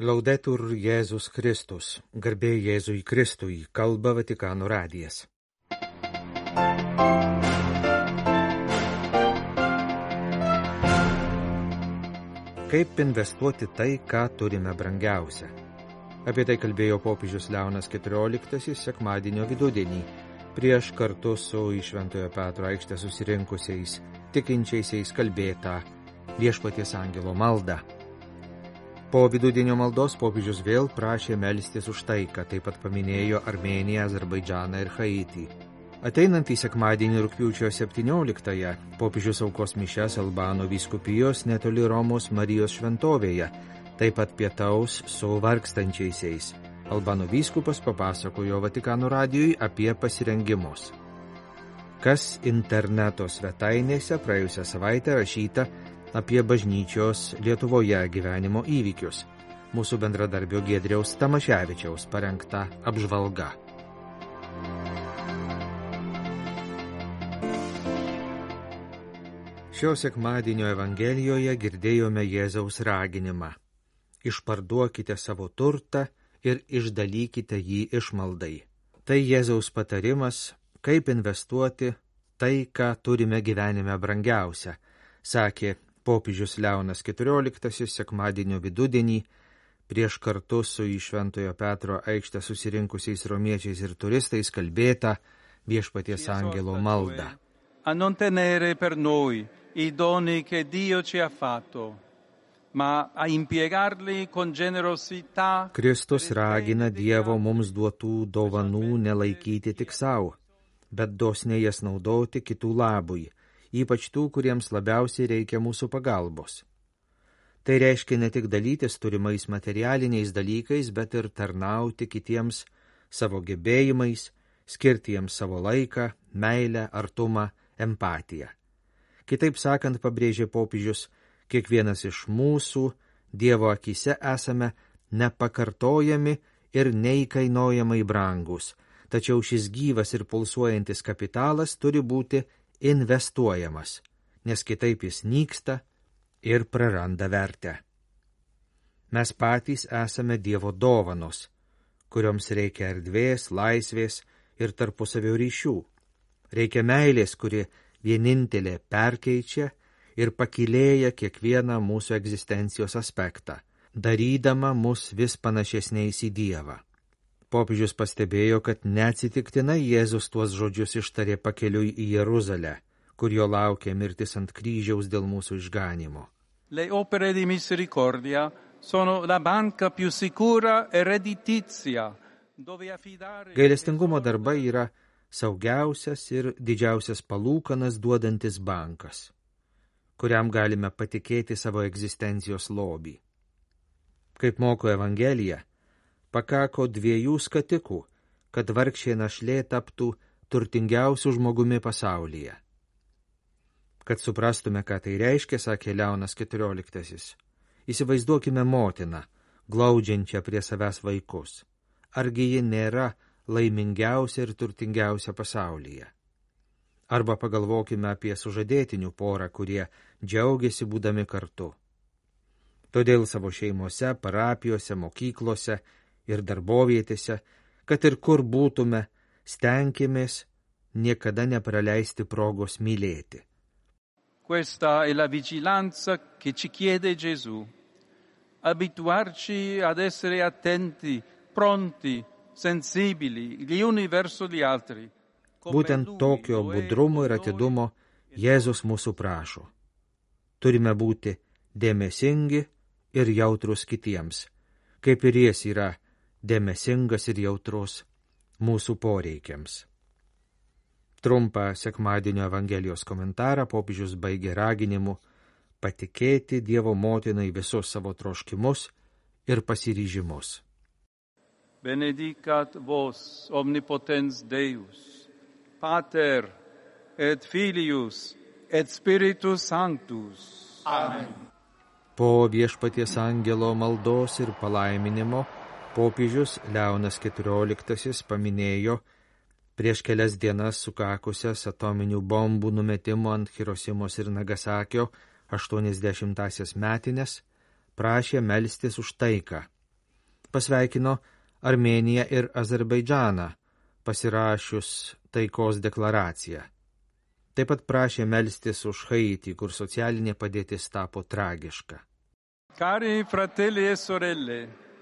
Laudetur Jėzus Kristus, garbė Jėzui Kristui, kalba Vatikano radijas. Kaip investuoti tai, ką turime brangiausia? Apie tai kalbėjo popiežius Leonas XIV sekmadienio vidudienį, prieš kartu su į Šventojo Petro aikštę susirinkusiais tikinčiaisiais kalbėtą Viešpaties angelo maldą. Po vidudienio maldos popiežius vėl prašė melstis už taiką, taip pat paminėjo Armėniją, Azerbaidžaną ir Haitį. Ateinantį sekmadienį rugpjūčio 17-ąją popiežius aukos mišias Albano vyskupijos netoli Romos Marijos šventovėje, taip pat pietaus su vargstančiaisiais. Albano vyskupas papasakojo Vatikano radijui apie pasirengimus. Kas interneto svetainėse praėjusią savaitę rašyta apie bažnyčios Lietuvoje gyvenimo įvykius. Mūsų bendradarbio Giedriaus Tamaševičiaus parengta apžvalga. Šio sekmadienio Evangelijoje girdėjome Jėzaus raginimą. Išparduokite savo turtą ir išdalykite jį išmaldai. Tai Jėzaus patarimas, kaip investuoti tai, ką turime gyvenime brangiausia, sakė popiežius Leonas XIV sekmadienio vidudienį prieš kartu su į Šventojo Petro aikštę susirinkusiais romiečiais ir turistais kalbėtą Viešpaties angelo maldą. A non tenere per noi I doni che Dio ci ha fatto, ma a impiegarli con generosità. Kristus ragina Dievo mums duotų dovanų nelaikyti tik savo, bet dosniai jas naudoti kitų labui, ypač tų, kuriems labiausiai reikia mūsų pagalbos. Tai reiškia ne tik dalytis turimais materialiniais dalykais, bet ir tarnauti kitiems savo gebėjimais, skirti jiems savo laiką, meilę, artumą, empatiją. Kitaip sakant, pabrėžė popiežius, kiekvienas iš mūsų Dievo akyse esame nepakartojami ir neįkainojamai brangus, tačiau šis gyvas ir pulsuojantis kapitalas turi būti investuojamas, nes kitaip jis nyksta ir praranda vertę. Mes patys esame Dievo dovanos, kurioms reikia erdvės, laisvės ir tarpusavio ryšių. Reikia meilės, kuri vienintelė perkeičia ir pakylėja kiekvieną mūsų egzistencijos aspektą, darydama mus vis panašesniais į Dievą. Popiežius pastebėjo, kad neatsitiktinai Jėzus tuos žodžius ištarė pakeliui į Jeruzalę, kur jo laukia mirtis ant kryžiaus dėl mūsų išganymo. Le opere di misericordia sono la banca più sicura e redditizia, dove affidare. Gailestingumo darbai yra saugiausias ir didžiausias palūkanas duodantis bankas, kuriam galime patikėti savo egzistencijos lobį. Kaip moko Evangelija, pakako 2 skatikų, kad vargšė našlė taptų turtingiausių žmogumi pasaulyje. Kad suprastume, ką tai reiškia, sakė Leonas XIV, įsivaizduokime motiną, glaudžiančią prie savęs vaikus. Argi ji nėra laimingiausia ir turtingiausia pasaulyje? Arba pagalvokime apie sužadėtinių porą, kurie džiaugiasi būdami kartu. Todėl savo šeimose, parapijose, mokyklose ir darbovietėse, kad ir kur būtume, stenkimės niekada nepraleisti progos mylėti. Questa è la vigilanza che ci chiede Gesù. Abituarci ad essere attenti, pronti, sensibili, gli uni verso gli altri. Būtent tokio budrumo ir atidumo Jėzus mūsų prašo. Turime būti dėmesingi ir jautrus kitiems, kaip ir jis yra dėmesingas ir jautrus mūsų poreikiams. Trumpą sekmadienio Evangelijos komentarą popiežius baigė raginimu patikėti Dievo motinai visus savo troškimus ir pasiryžimus. Benedicat vos omnipotens Deus, Pater et Filius et Spiritus Sanctus. Amen. Po Viešpaties angelo maldos ir palaiminimo popiežius Leonas XIV paminėjo prieš kelias dienas sukakusias atominių bombų numetimo ant Hirosimos ir Nagasakio 80-asias metines, prašė melstis už taiką, Pasveikino Armėniją ir Azerbaidžaną, pasirašius taikos deklaraciją. Taip pat prašė melstis už Haitį, kur socialinė padėtis tapo tragiška. Cari fratelli e sorelle,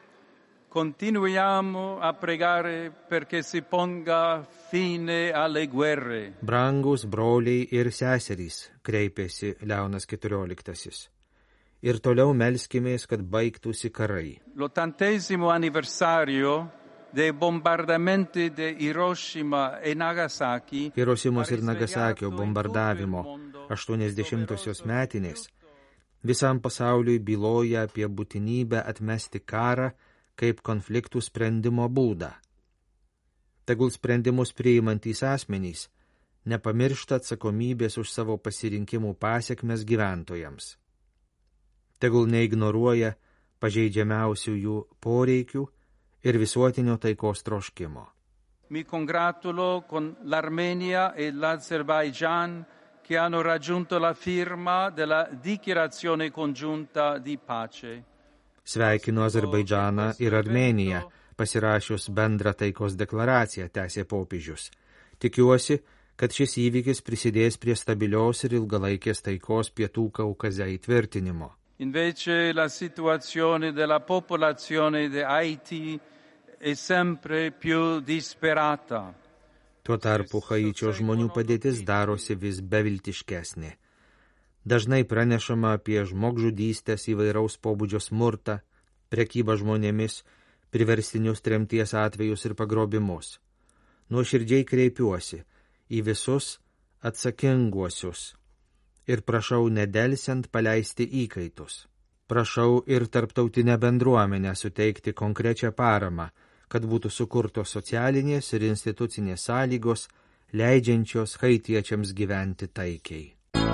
continuiamo a pregare perché si ponga fine alle guerre. Brangus broliai ir seserys, kreipėsi Leonas XIV. Ir toliau melskimės, kad baigtųsi karai. L'80° anniversario dei bombardamenti di Hiroshima e Nagasaki. Hirošimos ir Nagasakio bombardavimo 80-osios metinės visam pasauliui byloja apie būtinybę atmesti karą kaip konfliktų sprendimo būdą. Tegul sprendimus priimantys asmenys nepamiršta atsakomybės už savo pasirinkimų pasekmes gyventojams. Tegul neignoruoja pažeidžiamiausių jų poreikių ir visuotinio taikos troškimo. Mi congratulo con l'Armenia e l'Azerbaigian che hanno raggiunto la firma della dichiarazione congiunta di pace. Sveikinu Azerbaidžaną ir Armėniją, pasirašius bendrą taikos deklaraciją, tęsė popiežius. Tikiuosi, kad šis įvykis prisidės prie stabilios ir ilgalaikės taikos Pietų Kaukaze įtvirtinimo. Invece la situazione della popolazione di Haiti è sempre più disperata. Tuo tarpu Haičio žmonių padėtis darosi vis beviltiškesnė. Dažnai pranešama apie žmogžudystės, įvairaus pobūdžio smurtą, prekybą žmonėmis, priverstinius tremties atvejus ir pagrobimus. Nuoširdžiai kreipiuosi į visus atsakinguosius ir prašau nedelsiant paleisti įkaitus. Prašau ir tarptautinę bendruomenę suteikti konkrečią paramą, kad būtų sukurtos socialinės ir institucinės sąlygos, leidžiančios haitiečiams gyventi taikiai.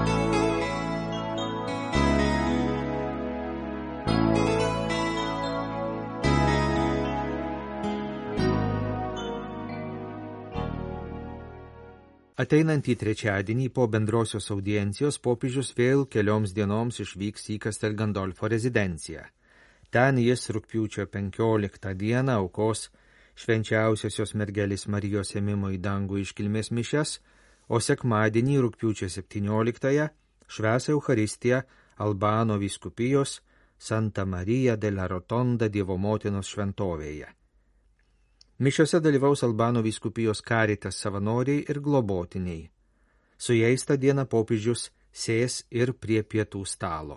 Ateinantį trečiadienį po bendrosios audiencijos popiežius vėl kelioms dienoms išvyks į Castel Gandolfo rezidenciją. Ten jis rugpjūčio 15 dieną aukos švenčiausiosios mergelės Marijos ėmimo į dangų iškilmės mišias, o sekmadienį rugpjūčio 17 švęs Eucharistiją Albano vyskupijos Santa Marija della Rotonda Dievo motinos šventovėje. Mišiose dalyvaus Albano vyskupijos Caritas savanoriai ir globotiniai. Su jais tą dieną popiežius sės ir prie pietų stalo.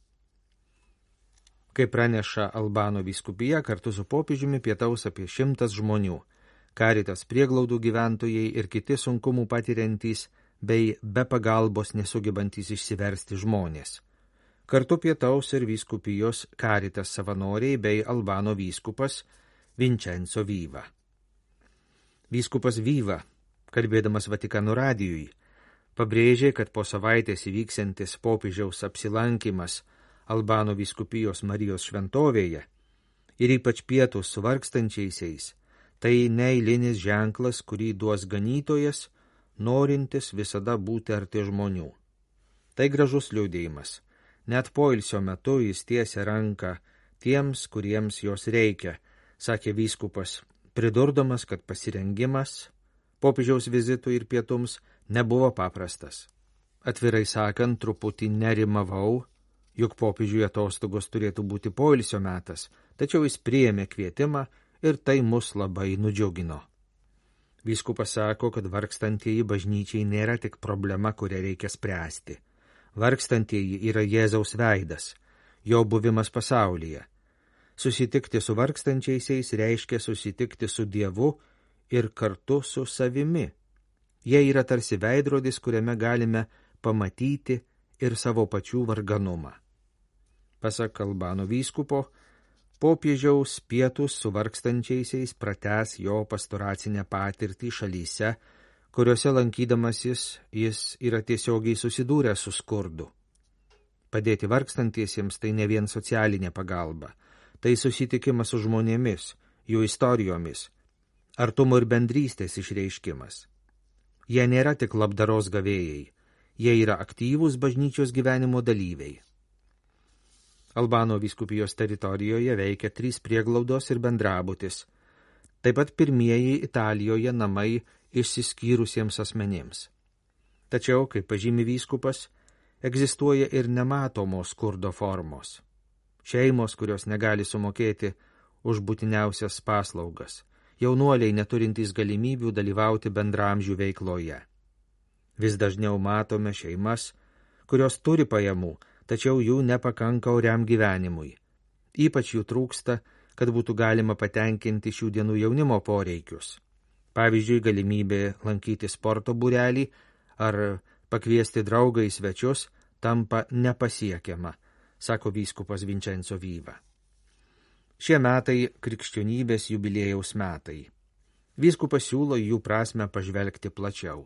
Kaip praneša Albano vyskupija, kartu su popiežiumi pietaus apie 100 žmonių, Caritas prieglaudų gyventojai ir kiti sunkumų patiriantys bei be pagalbos nesugebantys išsiversti žmonės. Kartu pietaus ir vyskupijos Caritas savanoriai bei Albano vyskupas Vincenzo Viva. Vyskupas Viva, kalbėdamas Vatikano radijui, pabrėžė, kad po savaitės įvyksiantis popiežiaus apsilankimas Albano vyskupijos Marijos šventovėje ir ypač pietus su vargstančiaisiais, tai neeilinis ženklas, kurį duos ganytojas, norintis visada būti arti žmonių. Tai gražus liudėjimas. Net poilsio metu jis tiesia ranką tiems, kuriems jos reikia, sakė vyskupas, pridurdamas, kad pasirengimas popiežiaus vizitui ir pietums nebuvo paprastas. Atvirai sakant, truputį nerimavau, juk popiežiui atostogos turėtų būti poilsio metas, tačiau jis priėmė kvietimą ir tai mus labai nudžiugino. Vyskupas sako, kad vargstantieji bažnyčiai nėra tik problema, kurią reikia spręsti. Vargstantieji yra Jėzaus veidas, jo buvimas pasaulyje. Susitikti su vargstančiaisiais reiškia susitikti su Dievu ir kartu su savimi. Jie yra tarsi veidrodis, kuriame galime pamatyti ir savo pačių varganumą. Pasak Albano vyskupo, popiežiaus pietus su vargstančiaisiais pratęs jo pastoracinę patirtį šalyse, kuriuose lankydamasis jis yra tiesiogiai susidūręs su skurdu. Padėti vargstantiesiems tai ne vien socialinė pagalba, tai susitikimas su žmonėmis, jų istorijomis, artumo ir bendrystės išreiškimas. Jie nėra tik labdaros gavėjai, jie yra aktyvūs bažnyčios gyvenimo dalyviai. Albano vyskupijos teritorijoje veikia 3 prieglaudos ir bendrabutis. Taip pat pirmieji Italijoje namai išsiskyrusiems asmenims. Tačiau, kaip pažymi vyskupas, egzistuoja ir nematomos skurdo formos. Šeimos, kurios negali sumokėti už būtiniausias paslaugas. Jaunuoliai neturintys galimybių dalyvauti bendramžių veikloje. Vis dažniau matome šeimas, kurios turi pajamų, tačiau jų nepakanka oriam gyvenimui. Ypač jų trūksta, kad būtų galima patenkinti šių dienų jaunimo poreikius. Pavyzdžiui, galimybė lankyti sporto būrelį ar pakviesti draugą į svečius tampa nepasiekiama, sako vyskupas Vincenzo Viva. Šie metai krikščionybės jubiliejaus metai. Vyskupas siūlo jų prasmę pažvelgti plačiau.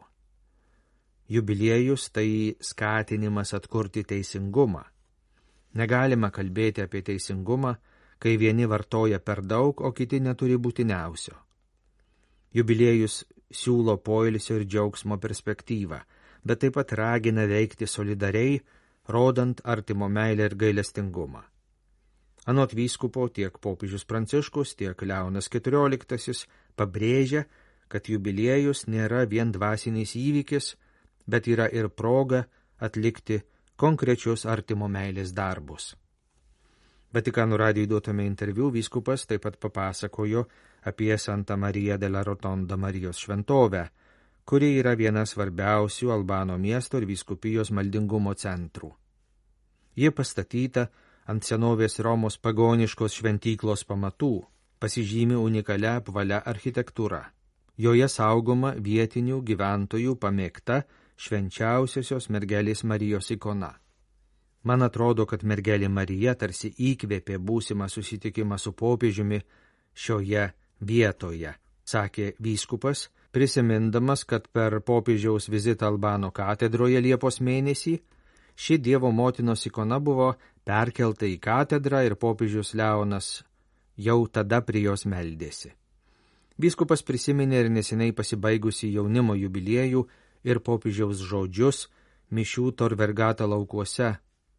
Jubiliejus tai skatinimas atkurti teisingumą. Negalima kalbėti apie teisingumą, kai vieni vartoja per daug, o kiti neturi būtiniausio. Jubiliejus siūlo poilsio ir džiaugsmo perspektyvą, bet taip pat ragina veikti solidariai, rodant artimo meilę ir gailestingumą. Anot vyskupo tiek popiežius Pranciškus, tiek Leonas XIV pabrėžia, kad jubiliejus nėra vien dvasinis įvykis, bet yra ir proga atlikti konkrečius artimo meilės darbus. Vatikano radijui duotame interviu vyskupas taip pat papasakojo apie Santa Maria della Rotonda Marijos šventovę, kuri yra viena svarbiausių Albano miesto ir vyskupijos maldingumo centrų. Ji pastatyta ant senovės Romos pagoniškos šventyklos pamatų, pasižymi unikalia apvalia architektūra. Joje saugoma vietinių gyventojų pamėgta švenčiausiosios mergelės Marijos ikona. Man atrodo, kad mergelė Marija tarsi įkvėpė būsimą susitikimą su popiežiumi šioje vietoje, sakė vyskupas, prisimindamas, kad per popiežiaus vizitą Albano katedroje Liepos mėnesį ši Dievo motinos ikona buvo perkelta į katedrą ir popiežius Leonas jau tada prie jos meldėsi. Vyskupas prisiminė ir neseniai pasibaigusi jaunimo jubiliejų ir popiežiaus žodžius mišių Tor Vergata laukuose.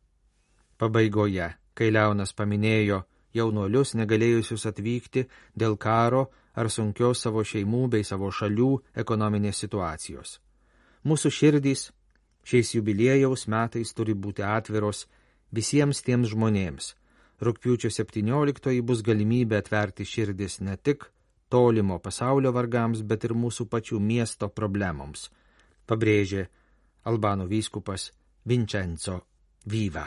Pabaigoje, kai Leonas paminėjo jaunuolius negalėjusius atvykti dėl karo ar sunkios savo šeimų bei savo šalių ekonominės situacijos. Mūsų širdys šiais jubiliejaus metais turi būti atviros visiems tiems žmonėms. Rugpjūčio 17 bus galimybė atverti širdis ne tik tolimo pasaulio vargams, bet ir mūsų pačių miesto problemoms, pabrėžė Albano vyskupas Vincenzo Viva.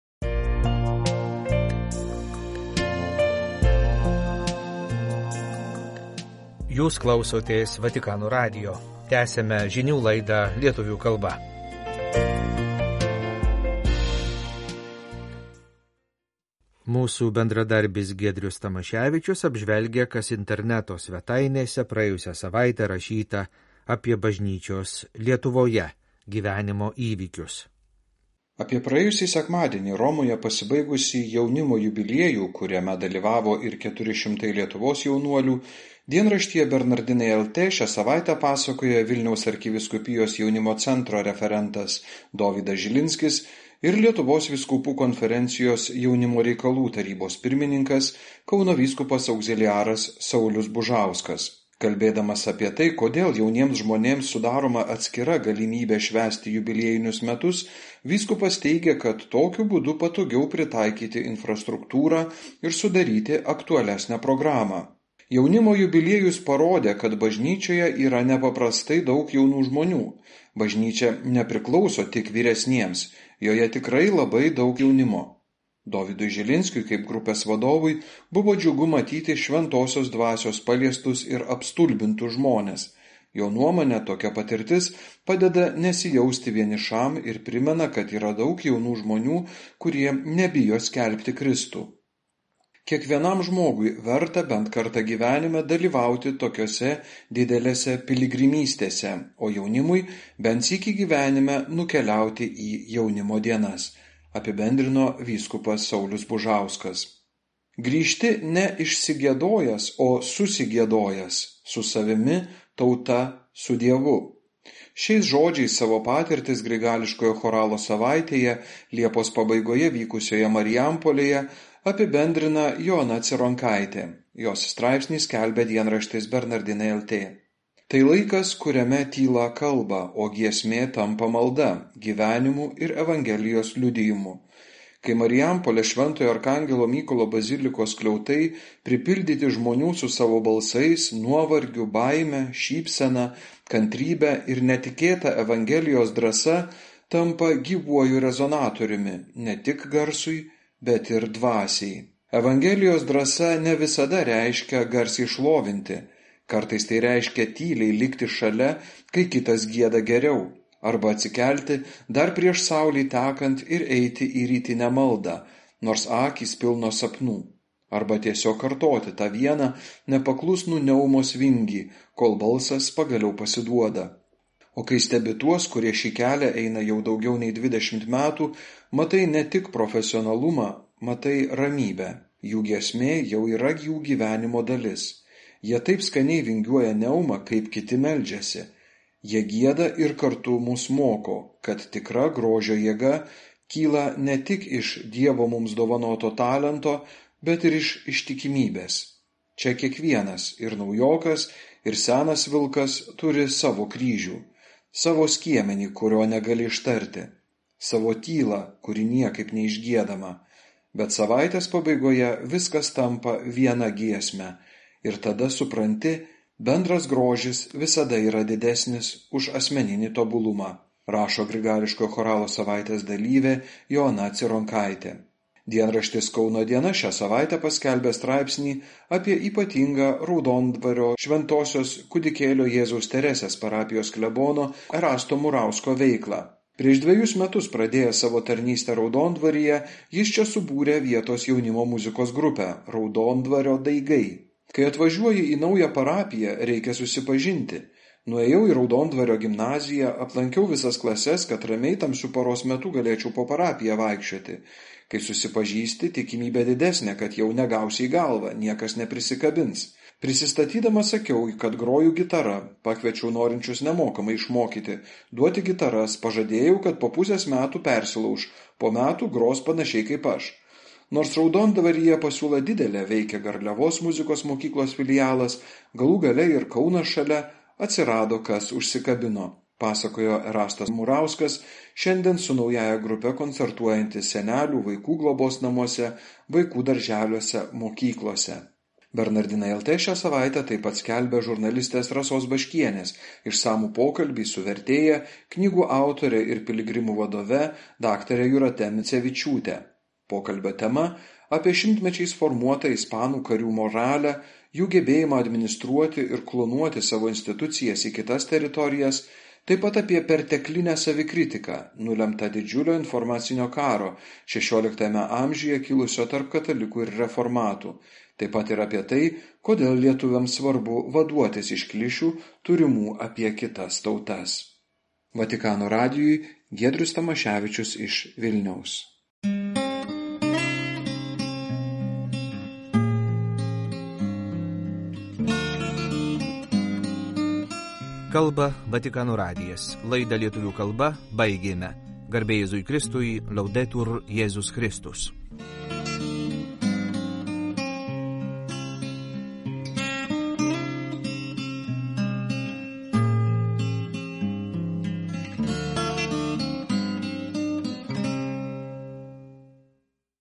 Jūs klausotės Vatikano radijo. Tęsėme žinių laidą lietuvių kalba. Mūsų bendradarbis Giedrius Tamaševičius apžvelgia, kas interneto svetainėse praėjusią savaitę rašyta apie bažnyčios Lietuvoje gyvenimo įvykius. Apie praėjusį sekmadienį Romoje pasibaigusį jaunimo jubiliejų, kuriame dalyvavo ir 400 Lietuvos jaunuolių, dienraštyje Bernardinai LT šią savaitę pasakoja Vilniaus arkivyskupijos jaunimo centro referentas Dovydas Žilinskis ir Lietuvos vyskupų konferencijos jaunimo reikalų tarybos pirmininkas Kauno vyskupas augziliaras Saulius Bužauskas. Kalbėdamas apie tai, kodėl jauniems žmonėms sudaroma atskira galimybė švęsti jubiliejinius metus, vyskupas teigia, kad tokiu būdu patogiau pritaikyti infrastruktūrą ir sudaryti aktualesnę programą. Jaunimo jubiliejus parodė, kad bažnyčioje yra nepaprastai daug jaunų žmonių. Bažnyčia nepriklauso tik vyresniems, joje tikrai labai daug jaunimo. Dovydui Žilinskiui kaip grupės vadovui buvo džiugu matyti šventosios dvasios paliestus ir apstulbintus žmonės. Jo nuomonė, tokia patirtis padeda nesijausti vienišam ir primena, kad yra daug jaunų žmonių, kurie nebijo skelbti Kristų. Kiekvienam žmogui verta bent kartą gyvenime dalyvauti tokiose didelėse piligrimystėse, o jaunimui bent sykį gyvenime nukeliauti į jaunimo dienas, apibendrino vyskupas Saulius Bužauskas. Grįžti ne išsigiedojęs, o susigiedojęs, su savimi, tauta, su Dievu. Šiais žodžiais savo patirtis Grigališkojo choralo savaitėje Liepos pabaigoje vykusioje Marijampolėje apibendrina Joana Cironkaitė. Jos straipsnį skelbia dienraštis Bernardinai LT. Tai laikas, kuriame tyla kalba, o giesmė tampa malda, gyvenimu ir Evangelijos liudijimu. Kai Marijampolė Šventojo Arkangelo Mykolo bazilikos skliautai pripildyti žmonių su savo balsais, nuovargiu, baime, šypsena, kantrybe ir netikėta Evangelijos drąsa tampa gyvuoju rezonatoriumi, ne tik garsui, bet ir dvasiai. Evangelijos drąsa ne visada reiškia garsiai šlovinti, kartais tai reiškia tyliai likti šalia, kai kitas gieda geriau. Arba atsikelti dar prieš saulei tekant ir eiti į rytinę maldą, nors akys pilno sapnų. Arba tiesiog kartoti tą vieną nepaklusnų neumos vingį, kol balsas pagaliau pasiduoda. O kai stebi tuos, kurie šį kelią eina jau daugiau nei 20 metų, matai ne tik profesionalumą, matai ramybę. Jų giesmė jau yra jų gyvenimo dalis. Jie taip skaniai vingiuoja neumą, kaip kiti meldžiasi. Jie gieda ir kartu mus moko, kad tikra grožio jėga kyla ne tik iš Dievo mums dovanoto talento, bet ir iš ištikimybės. Čia kiekvienas, ir naujokas, ir senas vilkas turi savo kryžių, savo skiemenį, kurio negali ištarti, savo tylą, kuri niekaip neišgiedama. Bet savaitės pabaigoje viskas tampa viena giesme ir tada supranti, bendras grožis visada yra didesnis už asmeninį tobulumą, rašo Grigališkojo choralo savaitės dalyvė Joana Cironkaitė. Dienraštis Kauno diena šią savaitę paskelbė straipsnį apie ypatingą Raudondvario Šventosios Kūdikėlio Jėzaus Teresės parapijos klebono Erasto Murausko veiklą. Prieš 2 metus pradėjęs savo tarnystę Raudondvaryje, jis čia subūrė vietos jaunimo muzikos grupę Raudondvario daigai. Kai atvažiuoji į naują parapiją, reikia susipažinti. Nuėjau į Raudondvario gimnaziją, aplankiau visas klases, kad ramiai tamsiu paros metu galėčiau po parapiją vaikščioti. Kai susipažįsti, tikimybė didesnė, kad jau negausi į galvą, niekas neprisikabins. Prisistatydamas sakiau, kad groju gitarą, pakviečiau norinčius nemokamai išmokyti, duoti gitaras, pažadėjau, kad po pusės metų persilauš, po metų gros panašiai kaip aš. Nors Raudondvaryje pasiūla didelė, veikia Garliavos muzikos mokyklos filialas, galų gale ir Kaunas šalia, atsirado kas užsikabino, pasakojo Erastas Murauskas, šiandien su naujaja grupe koncertuojantis senelių, vaikų globos namuose, vaikų darželiuose, mokyklose. Bernardinai LT šią savaitę taip pat skelbė žurnalistės Rasos Baškienės išsamų pokalbį su vertėja, knygų autorė ir piligrimų vadove daktare Jūrate Micevičiūte. Pokalbio tema apie šimtmečiais formuotą ispanų karių moralę, jų gebėjimą administruoti ir klonuoti savo institucijas į kitas teritorijas, taip pat apie perteklinę savikritiką, nulemtą didžiulio informacinio karo 16 amžiuje kilusio tarp katalikų ir reformatų, taip pat ir apie tai, kodėl lietuviams svarbu vaduotis iš klišių turimų apie kitas tautas. Vatikano radijui Giedrius Tamaševičius iš Vilniaus. Kalba Vatikano radijas. Laidą lietuvių kalba baigėme. Garbė Jėzui Kristui, Laudetur Jėzus Kristus.